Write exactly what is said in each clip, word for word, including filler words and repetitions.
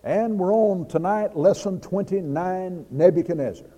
And we're on tonight, lesson twenty-nine, Nebuchadnezzar.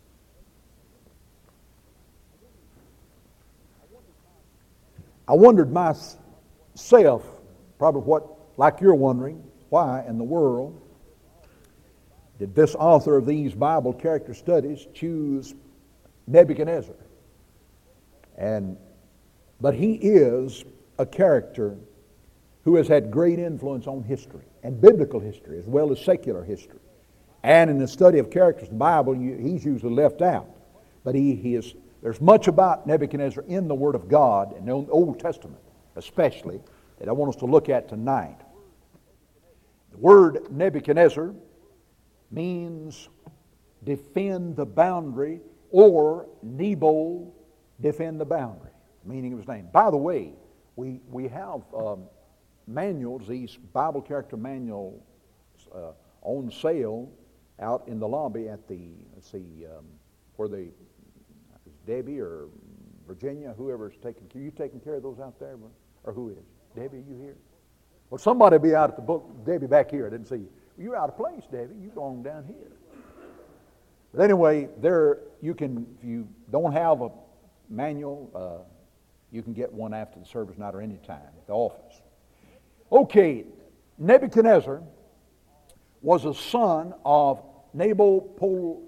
I wondered myself, probably what, like you're wondering, why in the world did this author of these Bible character studies choose Nebuchadnezzar? And but he is a character who has had great influence on history, and biblical history as well as secular history. And in the study of characters in the Bible, you, he's usually left out. But he, he is, there's much about Nebuchadnezzar in the Word of God, in the Old Testament especially, that I want us to look at tonight. The word Nebuchadnezzar means defend the boundary, or Nebo, defend the boundary, meaning of his name. By the way, we, we have um, manuals, these Bible character manuals uh, on sale out in the lobby at the, let's see, um, where they, is Debbie or Virginia, whoever's taking care, you taking care of those out there? Or who is? Debbie, are you here? Well, somebody be out at the book, Debbie back here, I didn't see you. You're out of place, Debbie, you belong down here. But anyway, there, you can, if you don't have a manual, uh, you can get one after the service night or any time at the office. Okay, Nebuchadnezzar was a son of Nabopolassar,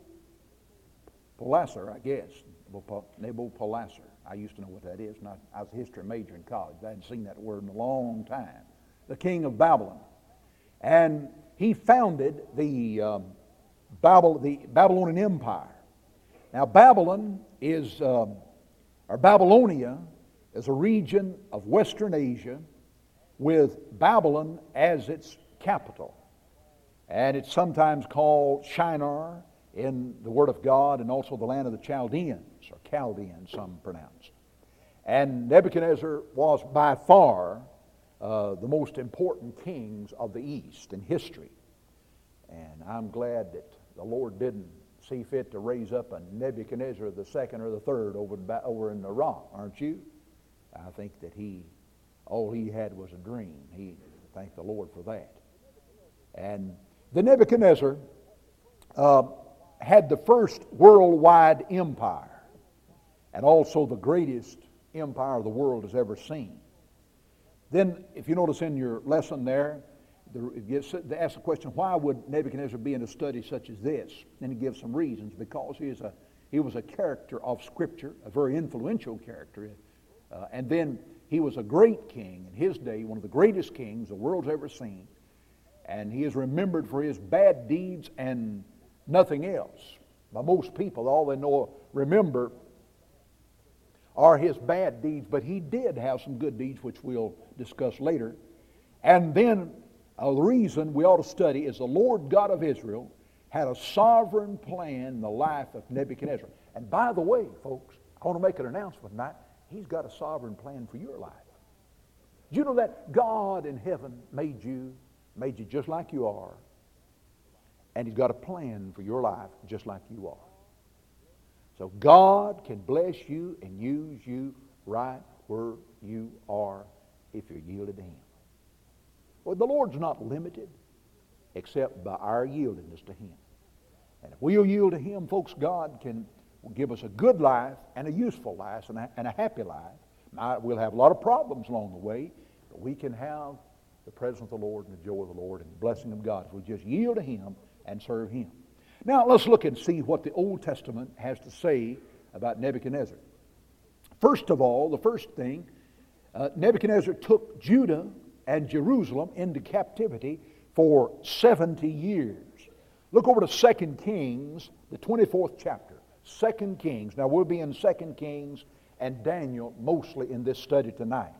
I guess. Nabopolassar. I used to know what that is. Not, I was a history major in college. I hadn't seen that word in a long time. The king of Babylon. And he founded the, um, Babel, the Babylonian Empire. Now, Babylon is, um, or Babylonia, is a region of Western Asia with Babylon as its capital. And it's sometimes called Shinar in the Word of God, and also the land of the Chaldeans, or Chaldeans, some pronounce. And Nebuchadnezzar was by far uh, the most important kings of the East in history. And I'm glad that the Lord didn't see fit to raise up a Nebuchadnezzar the second or the third over in, over in Iraq, aren't you? I think that he, all he had was a dream. He thanked the Lord for that. And the Nebuchadnezzar uh, had the first worldwide empire, and also the greatest empire the world has ever seen. Then, if you notice in your lesson there, they ask the question, why would Nebuchadnezzar be in a study such as this? And he gives some reasons. Because he is a he was a character of Scripture, a very influential character, uh, and then he was a great king in his day, one of the greatest kings the world's ever seen. And he is remembered for his bad deeds and nothing else. By most people, all they know, remember, are his bad deeds. But he did have some good deeds, which we'll discuss later. And then uh, the reason we ought to study is the Lord God of Israel had a sovereign plan in the life of Nebuchadnezzar. And by the way, folks, I want to make an announcement tonight. He's got a sovereign plan for your life. Do you know that God in heaven made you, made you just like you are, and He's got a plan for your life just like you are. So God can bless you and use you right where you are if you're yielded to Him. Well, the Lord's not limited except by our yieldedness to Him. And if we'll yield to Him, folks, God can give us a good life and a useful life and a, and a happy life. Now, we'll have a lot of problems along the way, but we can have the presence of the Lord and the joy of the Lord and the blessing of God if we just yield to Him and serve Him. Now, let's look and see what the Old Testament has to say about Nebuchadnezzar. First of all, the first thing, uh, Nebuchadnezzar took Judah and Jerusalem into captivity for seventy years. Look over to Second Kings, the twenty-fourth chapter. Second Kings. Now, we'll be in Second Kings and Daniel mostly in this study tonight.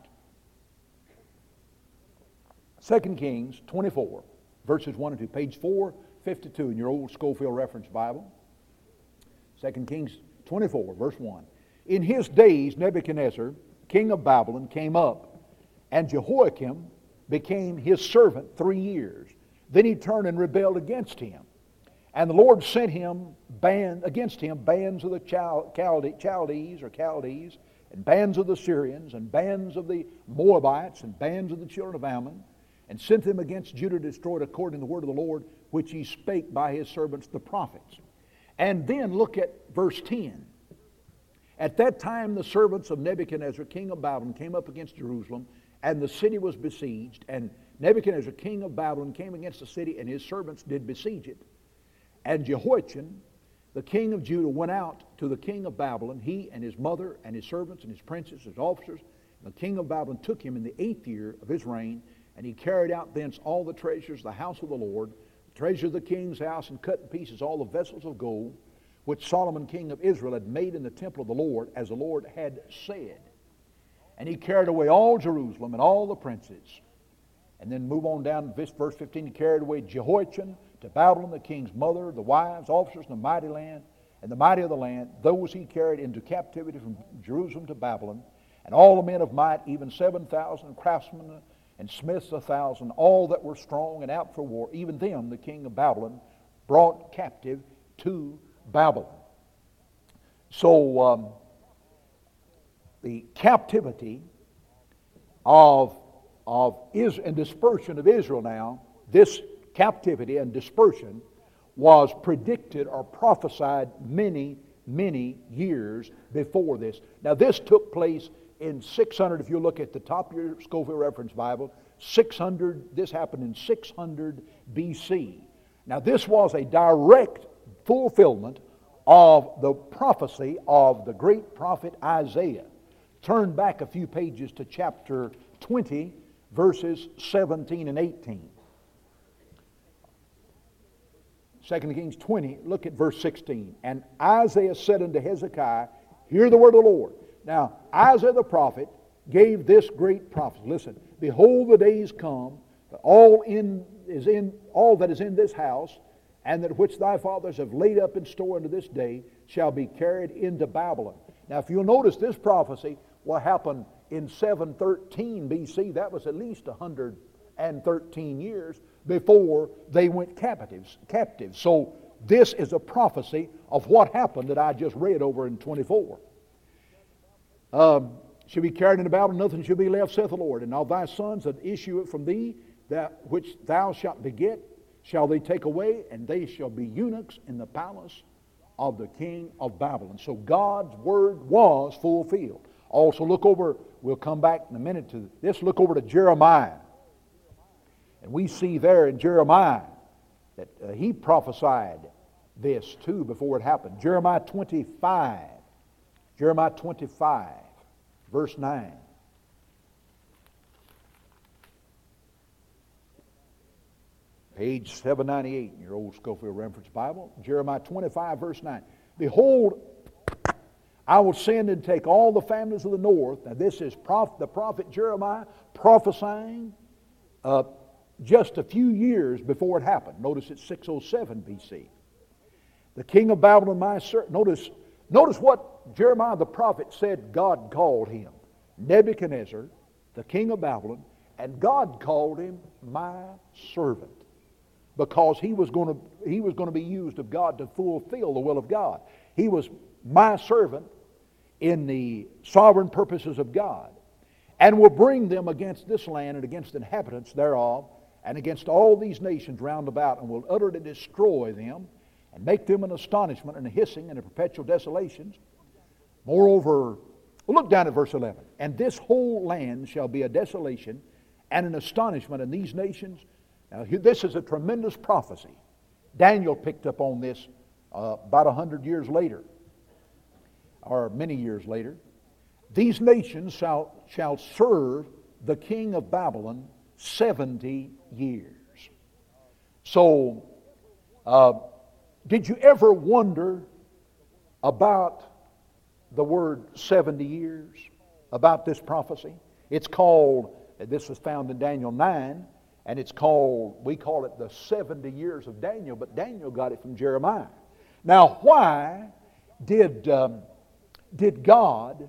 Second Kings twenty-four, verses one and two, page four fifty-two in your old Schofield Reference Bible. Second Kings twenty-four, verse one. In his days, Nebuchadnezzar, king of Babylon, came up, and Jehoiakim became his servant three years. Then he turned and rebelled against him. And the Lord sent him band against him bands of the Chal- Chalde- Chaldees or Chaldees, and bands of the Syrians, and bands of the Moabites, and bands of the children of Ammon. and sent them against Judah to destroy it according to the word of the Lord, which he spake by his servants the prophets. And then look at verse ten. At that time the servants of Nebuchadnezzar, king of Babylon, came up against Jerusalem, and the city was besieged. And Nebuchadnezzar, king of Babylon, came against the city, and his servants did besiege it. And Jehoiachin, the king of Judah, went out to the king of Babylon, he and his mother and his servants and his princes, his officers. And the king of Babylon took him in the eighth year of his reign, and he carried out thence all the treasures of the house of the Lord, the treasure of the king's house, and cut in pieces all the vessels of gold, which Solomon king of Israel had made in the temple of the Lord, as the Lord had said. And he carried away all Jerusalem and all the princes. And then move on down to verse fifteen. He carried away Jehoiachin to Babylon, the king's mother, the wives, officers, and the mighty land, and the mighty of the land. Those he carried into captivity from Jerusalem to Babylon. And all the men of might, even seven thousand craftsmen and smiths a thousand, all that were strong and out for war, even them the king of Babylon brought captive to Babylon. So um, the captivity of of Israel and dispersion of Israel now, this captivity and dispersion was predicted or prophesied many, many years before this. Now this took place in six hundred, if you look at the top of your Scofield Reference Bible, six hundred, this happened in six hundred B C. Now this was a direct fulfillment of the prophecy of the great prophet Isaiah. Turn back a few pages to chapter twenty, verses seventeen and eighteen. Second Kings twenty, look at verse sixteen. And Isaiah said unto Hezekiah, hear the word of the Lord. Now, Isaiah the prophet gave this great prophecy. Listen, behold, the days come, that all in is in all that is in this house, and that which thy fathers have laid up in store unto this day, shall be carried into Babylon. Now, if you'll notice, this prophecy will happen in seven thirteen B C. That was at least one hundred thirteen years before they went captives. captive. So this is a prophecy of what happened that I just read over in twenty-four. Um, shall be carried into Babylon, nothing shall be left, saith the Lord. And all thy sons that issue from thee, that which thou shalt beget, shall they take away, and they shall be eunuchs in the palace of the king of Babylon. So God's word was fulfilled. Also look over, we'll come back in a minute to this, look over to Jeremiah. And we see there in Jeremiah that uh, he prophesied this too before it happened. Jeremiah twenty-five. Jeremiah twenty-five, verse nine. Page seven ninety-eight in your old Scofield Reference Bible. Jeremiah twenty-five, verse nine. Behold, I will send and take all the families of the north. Now this is prof- the prophet Jeremiah prophesying uh, just a few years before it happened. Notice it's six oh seven B C. The king of Babylon, my servant. Notice, notice what Jeremiah the prophet said God called him. Nebuchadnezzar, the king of Babylon, and God called him my servant. Because he was going to he was going to be used of God to fulfill the will of God. He was my servant in the sovereign purposes of God, and will bring them against this land and against the inhabitants thereof, and against all these nations round about, and will utterly destroy them, and make them an astonishment and a hissing and a perpetual desolations. Moreover, look down at verse eleven. And this whole land shall be a desolation and an astonishment in these nations. Now, this is a tremendous prophecy. Daniel picked up on this uh, about a hundred years later, or many years later. These nations shall, shall serve the king of Babylon seventy years. So, uh, did you ever wonder about the word seventy years, about this prophecy? It's called, this is found in Daniel nine, and it's called, we call it the seventy years of Daniel, but Daniel got it from Jeremiah. Now, why did, um, did God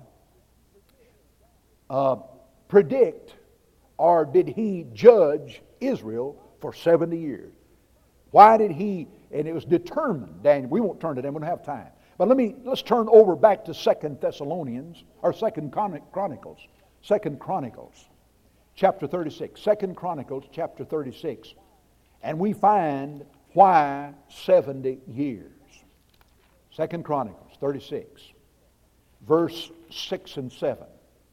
uh, predict, or did he judge Israel for seventy years? Why did he, and it was determined, Daniel, we won't turn to them, we don't have time. But let me, let's turn over back to Second Thessalonians, or Second Chronicles, Second Chronicles, chapter thirty-six. Second Chronicles chapter thirty-six. And we find why seventy years. Second Chronicles thirty-six, verse six and seven.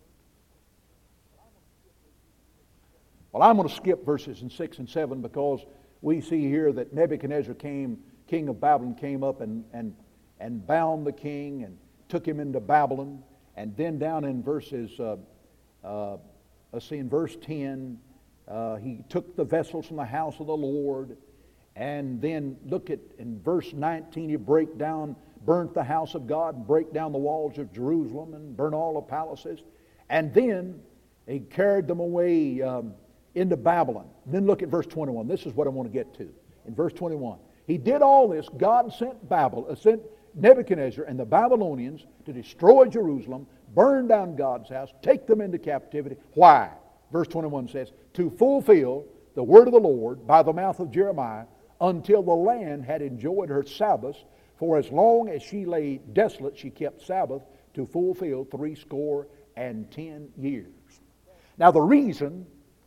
Well, I'm going to skip verses in six and seven because we see here that Nebuchadnezzar came, king of Babylon, came up and, and, and bound the king and took him into Babylon. And then down in verses, uh, uh, let's see, in verse ten, uh, he took the vessels from the house of the Lord. And then look at in verse nineteen, he break down, burnt the house of God, and break down the walls of Jerusalem, and burn all the palaces. And then he carried them away um, into Babylon. Then look at verse twenty-one. This is what I want to get to. In verse twenty-one, he did all this. God sent Babylon, uh, sent Nebuchadnezzar and the Babylonians to destroy Jerusalem, burn down God's house, take them into captivity. Why? Verse twenty-one says, to fulfill the word of the Lord by the mouth of Jeremiah, until the land had enjoyed her Sabbaths. For as long as she lay desolate, she kept Sabbath, to fulfill threescore and ten years. Now the reason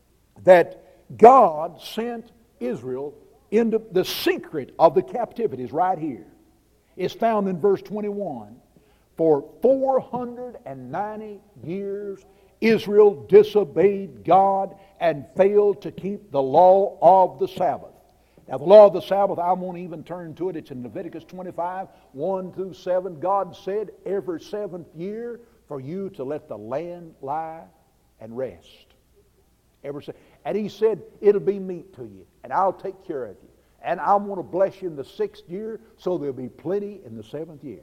that God sent Israel into the secret of the captivity is right here. It's found in verse twenty-one. For four hundred ninety years Israel disobeyed God and failed to keep the law of the Sabbath. Now the law of the Sabbath, I won't even turn to it. It's in Leviticus twenty-five, one through seven. God said every seventh year for you to let the land lie and rest. Every se- and he said, it'll be meat to you, and I'll take care of you. And I want to bless you in the sixth year, so there'll be plenty in the seventh year.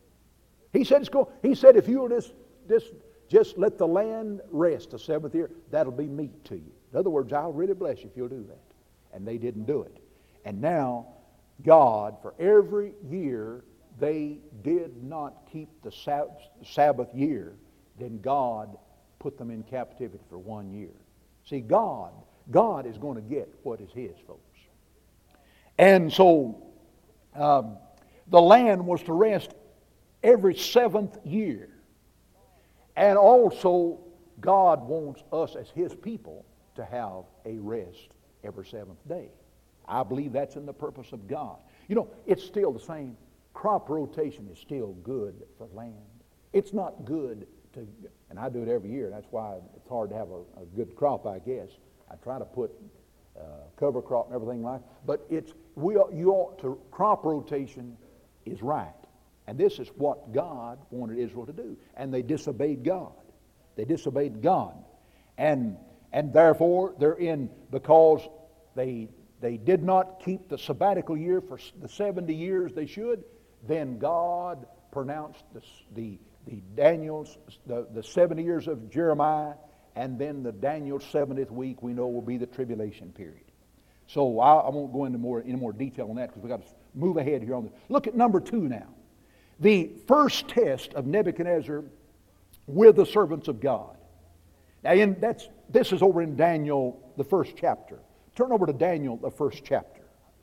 He said, it's going, he said if you'll just, just, just let the land rest the seventh year, that'll be meat to you. In other words, I'll really bless you if you'll do that. And they didn't do it. And now, God, for every year they did not keep the Sabbath year, then God put them in captivity for one year. See, God, God is going to get what is His, folks. And so, um, the land was to rest every seventh year. And also, God wants us as His people to have a rest every seventh day. I believe that's in the purpose of God. You know, it's still the same. Crop rotation is still good for land. It's not good to, and I do it every year. That's why it's hard to have a, a good crop, I guess. I try to put uh, cover crop and everything like that. But it's, we ought, you ought to, crop rotation is right. And this is what God wanted Israel to do. And they disobeyed God. They disobeyed God. And, and therefore, they're in, because they They did not keep the sabbatical year for the seventy years they should, then God pronounced the, the, the Daniel's, the, the seventy years of Jeremiah, and then the Daniel's seventieth week we know will be the tribulation period. So I, I won't go into more, any more detail on that because we've got to move ahead here on this. Look at number two now. The first test of Nebuchadnezzar with the servants of God. Now in, that's, this is over in Daniel, the first chapter. Turn over to Daniel, the first chapter.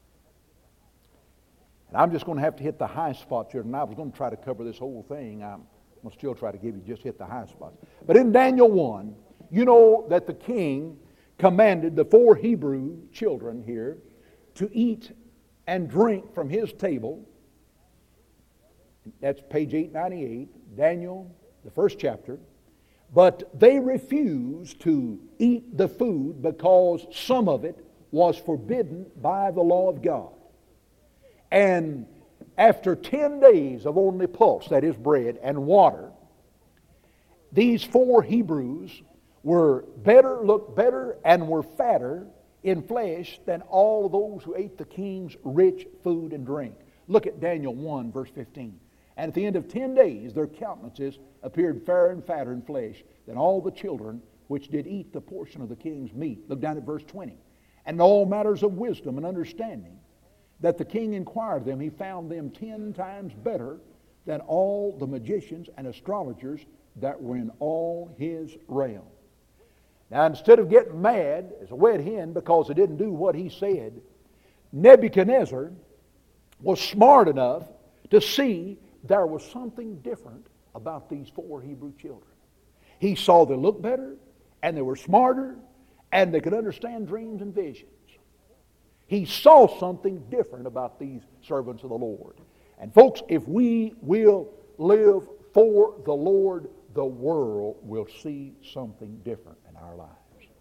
And I'm just going to have to hit the high spots here. And I was going to try to cover this whole thing. I'm going to still try to give you just hit the high spots. But in Daniel one, you know that the king commanded the four Hebrew children here to eat and drink from his table. That's page eight ninety-eight, Daniel, the first chapter. But they refused to eat the food because some of it was forbidden by the law of God. And after ten days of only pulse, that is bread, and water, these four Hebrews were better, looked better, and were fatter in flesh than all of those who ate the king's rich food and drink. Look at Daniel one, verse fifteen. And at the end of ten days, their countenances appeared fairer and fatter in flesh than all the children which did eat the portion of the king's meat. Look down at verse twenty. And in all matters of wisdom and understanding, that the king inquired them, he found them ten times better than all the magicians and astrologers that were in all his realm. Now, instead of getting mad as a wet hen because they didn't do what he said, Nebuchadnezzar was smart enough to see there was something different about these four Hebrew children. He saw they looked better, and they were smarter, and they could understand dreams and visions. He saw something different about these servants of the Lord. And folks, if we will live for the Lord, the world will see something different in our lives.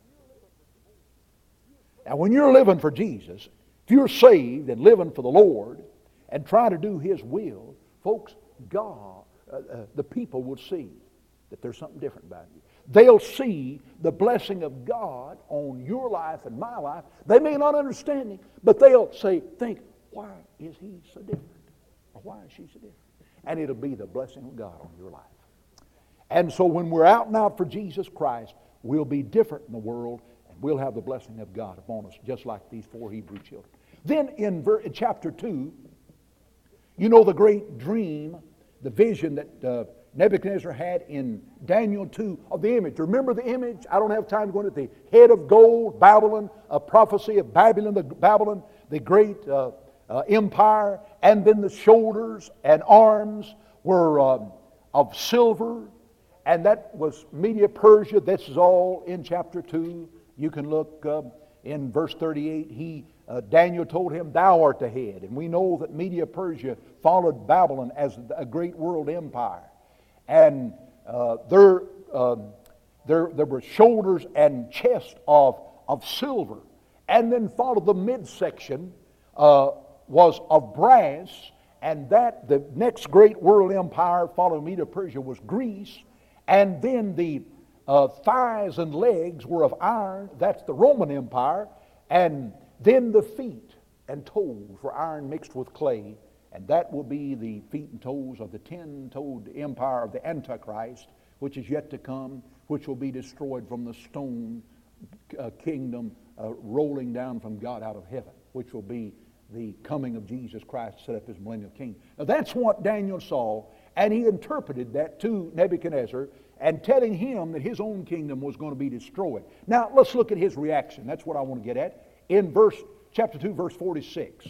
Now, when you're living for Jesus, if you're saved and living for the Lord and trying to do His will, folks, God, uh, uh, the people will see that there's something different about you. They'll see the blessing of God on your life and my life. They may not understand Him, but they'll say, think, why is he so different? Or why is she so different? And it'll be the blessing of God on your life. And so when we're out and out for Jesus Christ, we'll be different in the world, and we'll have the blessing of God upon us, just like these four Hebrew children. Then in, ver- in chapter two, you know the great dream, the vision that uh, Nebuchadnezzar had in Daniel two of the image. Remember the image? I don't have time to go into it. The head of gold, Babylon, a prophecy of Babylon, the Babylon, the great uh, uh, empire, and then the shoulders and arms were um, of silver, and that was Media Persia. This is all in chapter two. You can look uh, in verse thirty-eight. He uh, Daniel told him, "Thou art the head," and we know that Media Persia followed Babylon as a great world empire. And uh, there, um, there, there were shoulders and chest of, of silver. And then followed the midsection uh, was of brass. And that, the next great world empire following Media Persia was Greece. And then the uh, thighs and legs were of iron. That's the Roman Empire. And then the feet and toes were iron mixed with clay. And that will be the feet and toes of the ten-toed empire of the Antichrist, which is yet to come, which will be destroyed from the stone uh, kingdom uh, rolling down from God out of heaven, which will be the coming of Jesus Christ to set up His millennial kingdom. Now that's what Daniel saw, and he interpreted that to Nebuchadnezzar and telling him that his own kingdom was going to be destroyed. Now let's look at his reaction. That's what I want to get at. In verse chapter two, verse forty-six.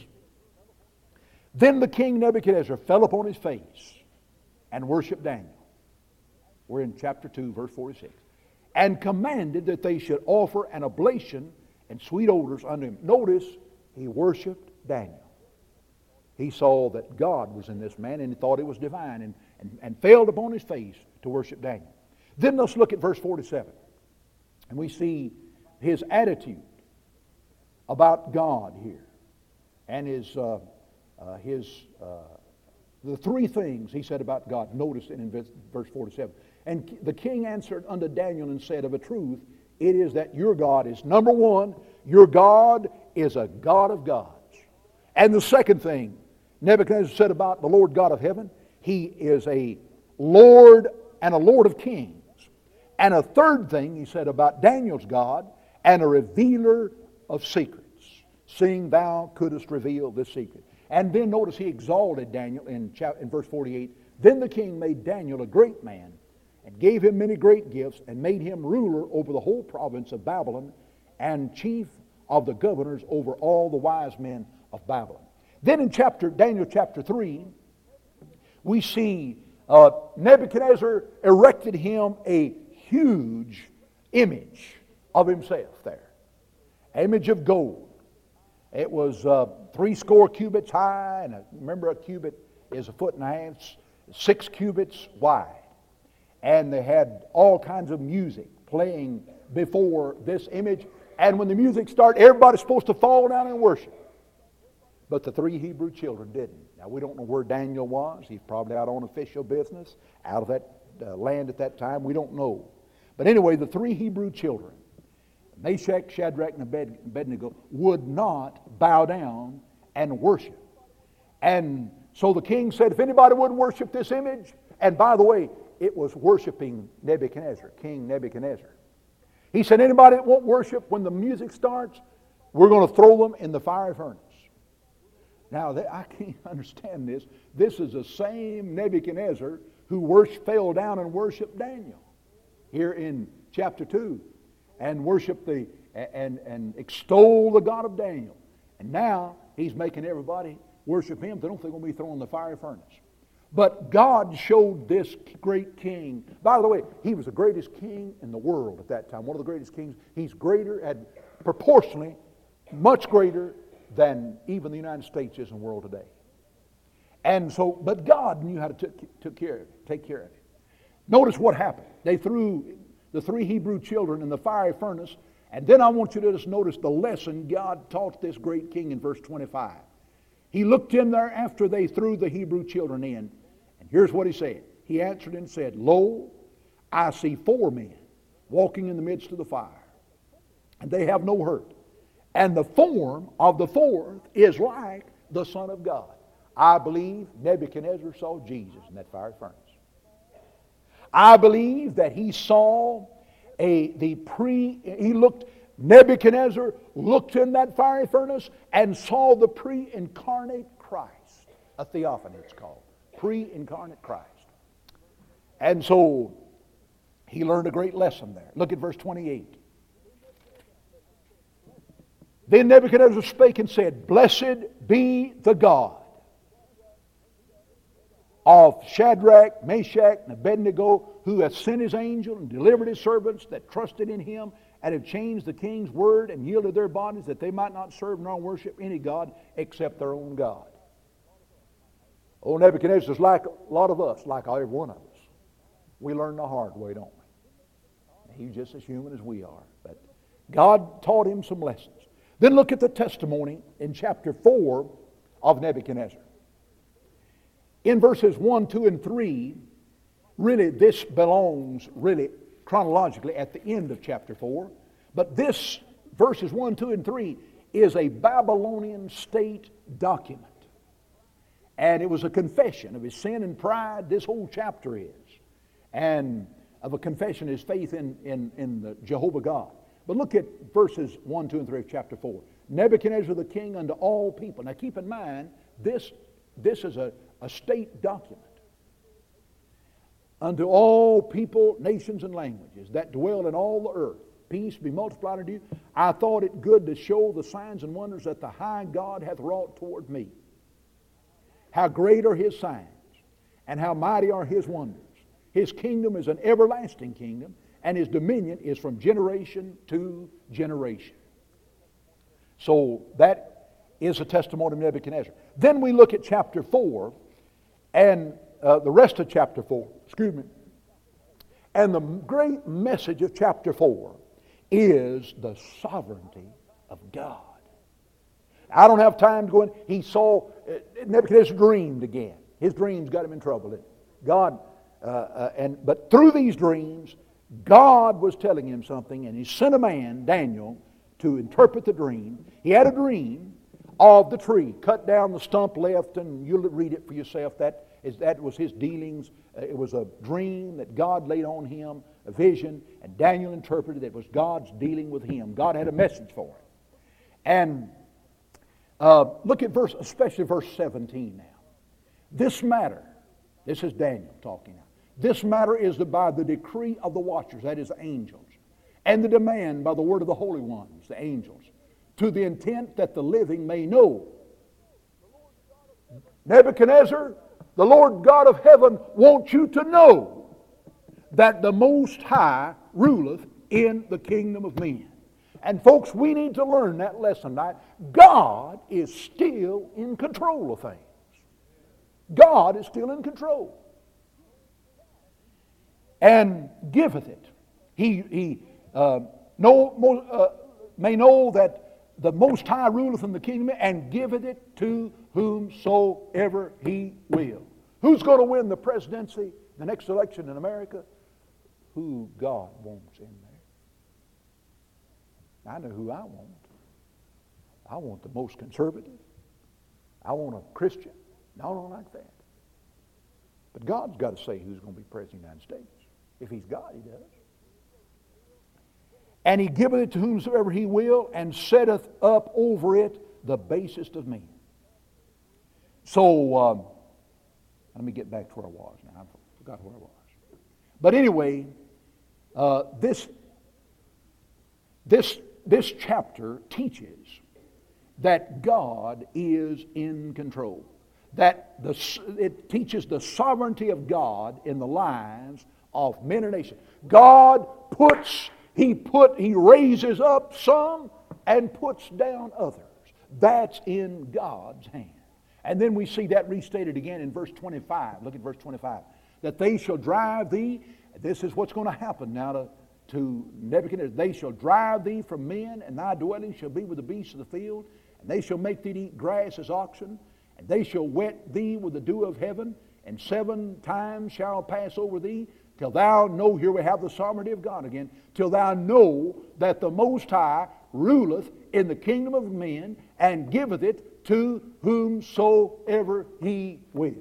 Then the king Nebuchadnezzar fell upon his face and worshiped Daniel. We're in chapter two, verse forty-six. And commanded that they should offer an oblation and sweet odors unto him. Notice, he worshiped Daniel. He saw that God was in this man, and he thought it was divine, and, and, and fell upon his face to worship Daniel. Then let's look at verse forty-seven. And we see his attitude about God here. And his... Uh, Uh, his uh, the three things he said about God. Notice it in verse forty-seven. And the king answered unto Daniel and said, of a truth, it is that your God is, number one, your God is a God of gods. And the second thing Nebuchadnezzar said about the Lord God of heaven, He is a Lord and a Lord of kings. And a third thing he said about Daniel's God, and a revealer of secrets, seeing thou couldst reveal this secret. And then notice he exalted Daniel in, chapter, in verse forty-eight. Then the king made Daniel a great man, and gave him many great gifts, and made him ruler over the whole province of Babylon, and chief of the governors over all the wise men of Babylon. Then in chapter Daniel chapter three, we see uh, Nebuchadnezzar erected him a huge image of himself there. An image of gold. It was uh, three score cubits high, and a, remember a cubit is a foot and a half, six cubits wide. And they had all kinds of music playing before this image. And when the music started, everybody's supposed to fall down and worship. But the three Hebrew children didn't. Now we don't know where Daniel was. He's probably out on official business, out of that uh, land at that time. We don't know. But anyway, the three Hebrew children, Meshach, Shadrach, and Abednego, would not bow down and worship. And so the king said, if anybody wouldn't worship this image, and by the way, it was worshiping Nebuchadnezzar, King Nebuchadnezzar. He said, anybody that won't worship when the music starts, we're going to throw them in the fiery furnace. Now, I can't understand this. This is the same Nebuchadnezzar who worship, fell down and worshiped Daniel here in chapter two. And worship the and, and extol the God of Daniel. And now he's making everybody worship him. They don't think they're going to be thrown in the fiery furnace. But God showed this great king. By the way, he was the greatest king in the world at that time. One of the greatest kings. He's greater and proportionally much greater than even the United States is in the world today. And so, but God knew how to t- took care of it, take care of it. Notice what happened. They threw the three Hebrew children in the fiery furnace. And then I want you to just notice the lesson God taught this great king in verse twenty-five. He looked in there after they threw the Hebrew children in. And here's what he said. He answered and said, Lo, I see four men walking in the midst of the fire, and they have no hurt. And the form of the fourth is like the Son of God. I believe Nebuchadnezzar saw Jesus in that fiery furnace. I believe that he saw a the pre, he looked, Nebuchadnezzar looked in that fiery furnace and saw the pre-incarnate Christ. A theophany it's called. Pre-incarnate Christ. And so he learned a great lesson there. Look at verse twenty-eight. Then Nebuchadnezzar spake and said, Blessed be the God of Shadrach, Meshach, and Abednego, who hath sent his angel and delivered his servants that trusted in him, and have changed the king's word and yielded their bodies, that they might not serve nor worship any god except their own God. Oh, Nebuchadnezzar is like a lot of us, like every one of us. We learn the hard way, don't we? He's just as human as we are. But God taught him some lessons. Then look at the testimony in chapter four of Nebuchadnezzar. In verses one, two, and three, really this belongs really chronologically at the end of chapter four. But this, verses one, two, and three, is a Babylonian state document. And it was a confession of his sin and pride, this whole chapter is. And of a confession of his faith in, in, in the Jehovah God. But look at verses one, two, and three of chapter four. Nebuchadnezzar the king unto all people. Now keep in mind, this, this is a, a state document. Unto all people, nations, and languages that dwell in all the earth. Peace be multiplied unto you. I thought it good to show the signs and wonders that the high God hath wrought toward me. How great are his signs, and how mighty are his wonders. His kingdom is an everlasting kingdom, and his dominion is from generation to generation. So that is a testimony of Nebuchadnezzar. Then we look at chapter four, and uh, the rest of chapter four, excuse me. And the great message of chapter four is the sovereignty of God. I don't have time to go in. He saw, uh, Nebuchadnezzar dreamed again. His dreams got him in trouble. God, uh, uh, and but through these dreams, God was telling him something, and he sent a man, Daniel, to interpret the dream. He had a dream of the tree, cut down the stump left, and you'll read it for yourself. That is, that was his dealings. Uh, it was a dream that God laid on him, a vision, and Daniel interpreted it. It was God's dealing with him. God had a message for him. And uh, look at verse, especially verse seventeen now. This matter, this is Daniel talking now. This matter is by the decree of the watchers, that is the angels, and the demand by the word of the holy ones, the angels, to the intent that the living may know. Nebuchadnezzar, the Lord God of heaven wants you to know that the Most High ruleth in the kingdom of men. And folks, we need to learn that lesson tonight. God is still in control of things. God is still in control. And giveth it. He, he uh, know, uh, may know that the Most High ruleth in the kingdom, and giveth it to whomsoever he will. Who's going to win the presidency, the next election in America? Who God wants in there. I know who I want. I want the most conservative. I want a Christian. No, I don't like that. But God's got to say who's going to be president of the United States. If he's God, he does. And he giveth it to whomsoever he will, and setteth up over it the basest of men. So, um, let me get back to where I was now. I forgot where I was. But anyway, uh, this, this, this chapter teaches that God is in control. that the, it teaches the sovereignty of God in the lives of men and nations. God puts, He put, He raises up some and puts down others. That's in God's hand. And then we see that restated again in verse twenty-five. Look at verse twenty-five. That they shall drive thee, this is what's going to happen now to, to Nebuchadnezzar. They shall drive thee from men, and thy dwelling shall be with the beasts of the field, and they shall make thee to eat grass as oxen, and they shall wet thee with the dew of heaven, and seven times shall pass over thee, till thou know, here we have the sovereignty of God again, till thou know that the Most High ruleth in the kingdom of men, and giveth it to whomsoever He will.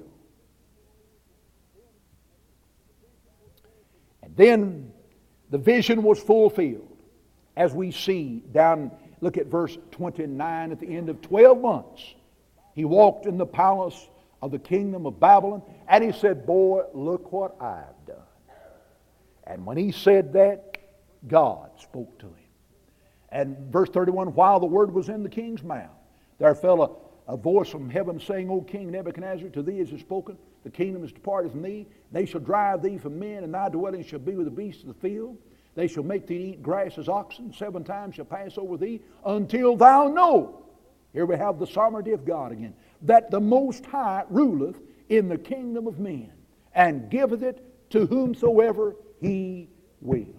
And then the vision was fulfilled, as we see down, look at verse twenty-nine, at the end of twelve months. He walked in the palace of the kingdom of Babylon, and he said, boy, look what I've done. And when he said that, God spoke to him. And verse thirty-one, while the word was in the king's mouth, there fell a, a voice from heaven saying, O King Nebuchadnezzar, to thee is it spoken, the kingdom is departed from thee. They shall drive thee from men, and thy dwelling shall be with the beasts of the field. They shall make thee eat grass as oxen. Seven times shall pass over thee, until thou know. Here we have the sovereignty of God again. That the Most High ruleth in the kingdom of men, and giveth it to whomsoever He will.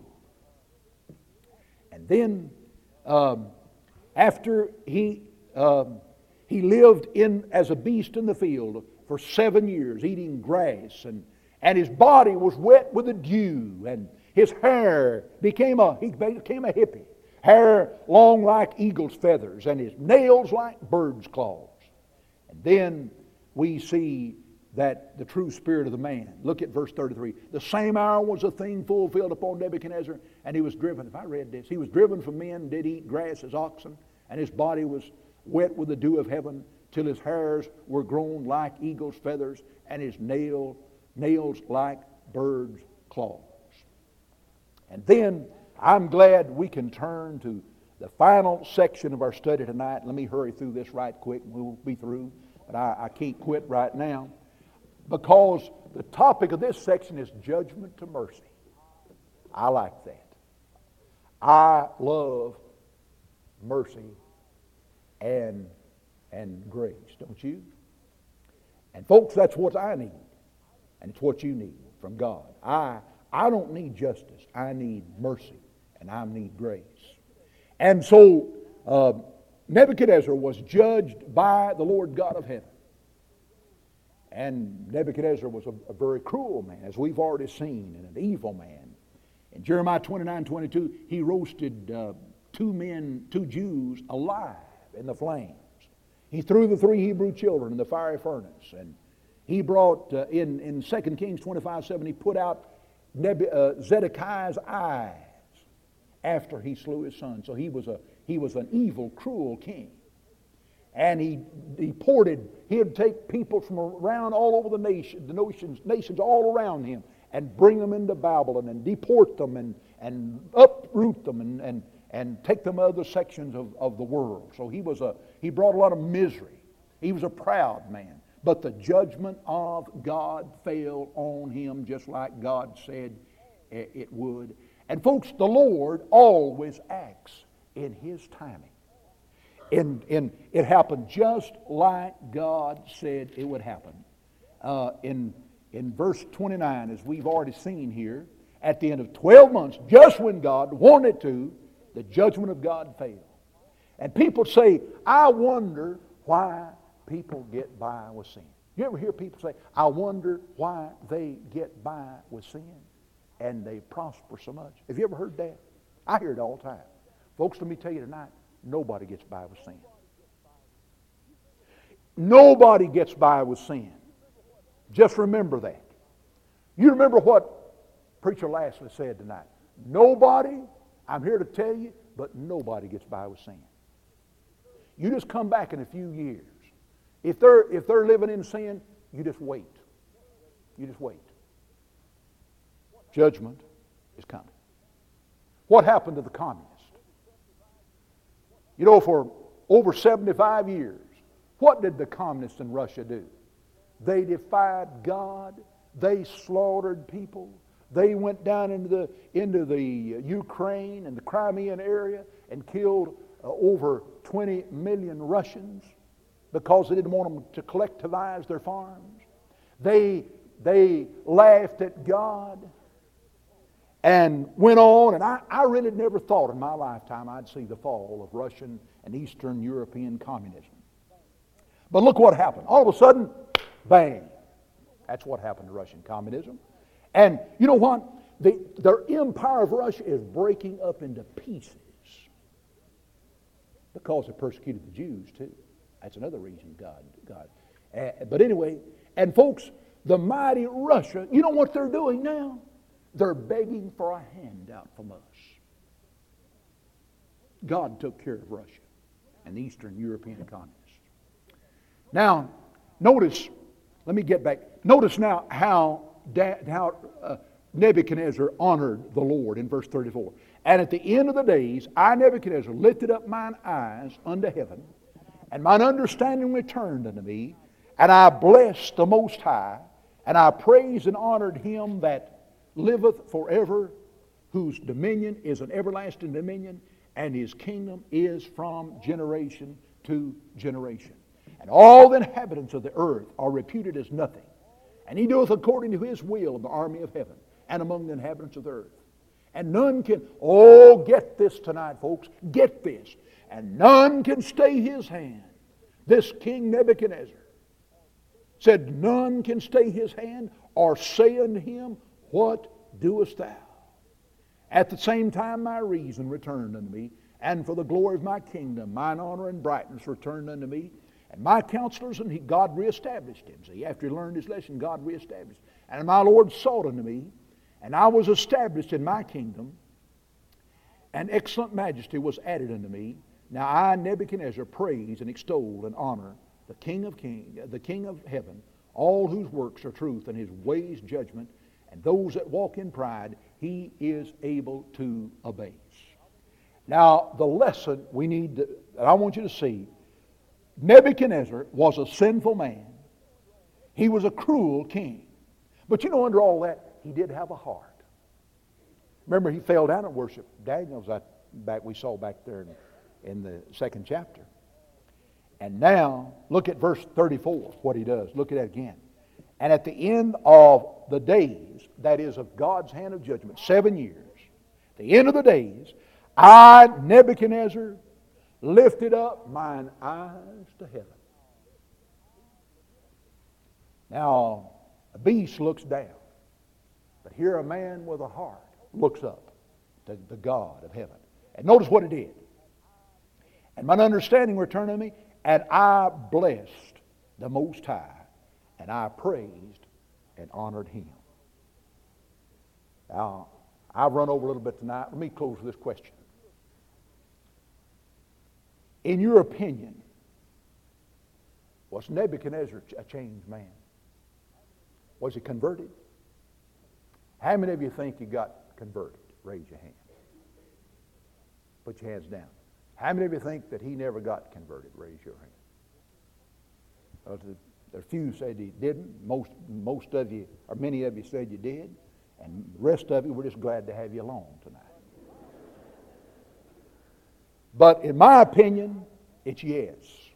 And then, um, after he um, he lived in as a beast in the field for seven years, eating grass, and and his body was wet with the dew, and his hair became a he became a hippie, hair long like eagle's feathers, and his nails like bird's claws. And then we see that the true spirit of the man. Look at verse thirty-three. The same hour was a thing fulfilled upon Nebuchadnezzar, and he was driven. If I read this, he was driven from men, did eat grass as oxen, and his body was wet with the dew of heaven, till his hairs were grown like eagle's feathers, and his nail, nails like bird's claws. And then I'm glad we can turn to the final section of our study tonight. Let me hurry through this right quick, and we'll be through. But I, I can't quit right now, because the topic of this section is judgment to mercy. I like that. I love mercy and, and grace, don't you? And folks, that's what I need. And it's what you need from God. I, I don't need justice. I need mercy. And I need grace. And so uh, Nebuchadnezzar was judged by the Lord God of heaven. And Nebuchadnezzar was a, a very cruel man, as we've already seen, and an evil man. In Jeremiah twenty-nine twenty-two, he roasted uh, two men, two Jews alive in the flames. He threw the three Hebrew children in the fiery furnace. And he brought, uh, in, in Second Kings twenty-five seven, he put out Nebu- uh, Zedekiah's eyes after he slew his son. So he was a he was an evil, cruel king. And he deported, he'd take people from around all over the nation, the nations, nations all around him, and bring them into Babylon and deport them and, and uproot them and, and, and take them to other sections of, of the world. So he was a he brought a lot of misery. He was a proud man. But the judgment of God fell on him, just like God said it would. And folks, the Lord always acts in His timing. In, in, it happened just like God said it would happen. Uh, in, in verse twenty-nine, as we've already seen here, at the end of twelve months, just when God wanted to, the judgment of God fell. And people say, I wonder why people get by with sin. You ever hear people say, I wonder why they get by with sin and they prosper so much? Have you ever heard that? I hear it all the time. Folks, let me tell you tonight, nobody gets by with sin. Nobody gets by with sin. Just remember that. You remember what Preacher Lashley said tonight. Nobody, I'm here to tell you, but nobody gets by with sin. You just come back in a few years. If they're, if they're living in sin, you just wait. You just wait. Judgment is coming. What happened to the communists? You know, for over seventy-five years, what did the communists in Russia do? They defied God. They slaughtered people. They went down into the, into the Ukraine and the Crimean area and killed uh, over twenty million Russians because they didn't want them to collectivize their farms. They, they laughed at God and went on, and I, I really never thought in my lifetime I'd see the fall of Russian and Eastern European communism. But look what happened. All of a sudden, bang. That's what happened to Russian communism. And you know what? The, their empire of Russia is breaking up into pieces because they persecuted the Jews too. That's another reason God, God. Uh, but anyway, and folks, the mighty Russia, you know what they're doing now? They're begging for a handout from us. God took care of Russia and the Eastern European communists. Now, notice, let me get back. Notice now how, how uh, Nebuchadnezzar honored the Lord in verse thirty-four. And at the end of the days, I, Nebuchadnezzar, lifted up mine eyes unto heaven, and mine understanding returned unto me, and I blessed the Most High, and I praised and honored him that liveth forever, whose dominion is an everlasting dominion, and his kingdom is from generation to generation. And all the inhabitants of the earth are reputed as nothing. And he doeth according to his will in the army of heaven and among the inhabitants of the earth. And none can, oh, get this tonight, folks, get this. And none can stay his hand. This King Nebuchadnezzar said, none can stay his hand or say unto him, what doest thou? At the same time my reason returned unto me, and for the glory of my kingdom, mine honor and brightness returned unto me. And my counselors, and he, God reestablished him. See, after he learned his lesson, God reestablished. And my Lord sought unto me, and I was established in my kingdom, and excellent majesty was added unto me. Now I, Nebuchadnezzar, praise and extol and honor the King of kings, the King of heaven, all whose works are truth, and his ways judgment, and those that walk in pride, he is able to abase. Now, the lesson we need to, that I want you to see, Nebuchadnezzar was a sinful man. He was a cruel king. But you know, under all that, he did have a heart. Remember, he fell down and worshiped Daniel's that back we saw back there in, in the second chapter. And now, look at verse thirty-four, what he does. Look at that again. And at the end of the days, that is of God's hand of judgment, seven years, the end of the days, I, Nebuchadnezzar, lifted up mine eyes to heaven. Now, a beast looks down, but here a man with a heart looks up to the God of heaven. And notice what it did. And mine understanding returned to me, and I blessed the Most High, and I praised and honored him. Now, I've run over a little bit tonight. Let me close with this question. In your opinion, was Nebuchadnezzar a changed man? Was he converted? How many of you think he got converted? Raise your hand. Put your hands down. How many of you think that he never got converted? Raise your hand. Well, there are few said he didn't. Most, most of you, or many of you said you did. And the rest of you, we're just glad to have you along tonight. But in my opinion, it's yes.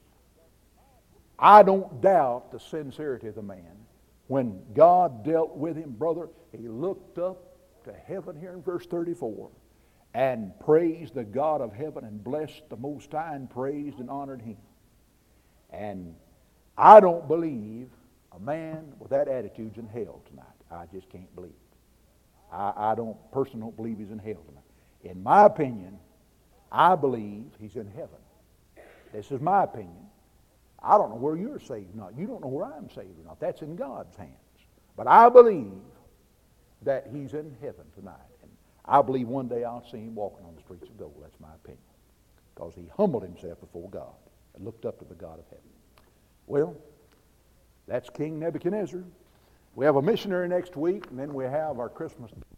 I don't doubt the sincerity of the man. When God dealt with him, brother, he looked up to heaven here in verse thirty-four and praised the God of heaven and blessed the Most High and praised and honored him. And I don't believe a man with that attitude's in hell tonight. I just can't believe it. I, I don't personally don't believe he's in hell tonight. In my opinion, I believe he's in heaven. This is my opinion. I don't know where you're saved or not. You don't know where I'm saved or not. That's in God's hands. But I believe that he's in heaven tonight. And I believe one day I'll see him walking on the streets of gold. That's my opinion. Because he humbled himself before God and looked up to the God of heaven. Well, that's King Nebuchadnezzar. We have a missionary next week, and then we have our Christmas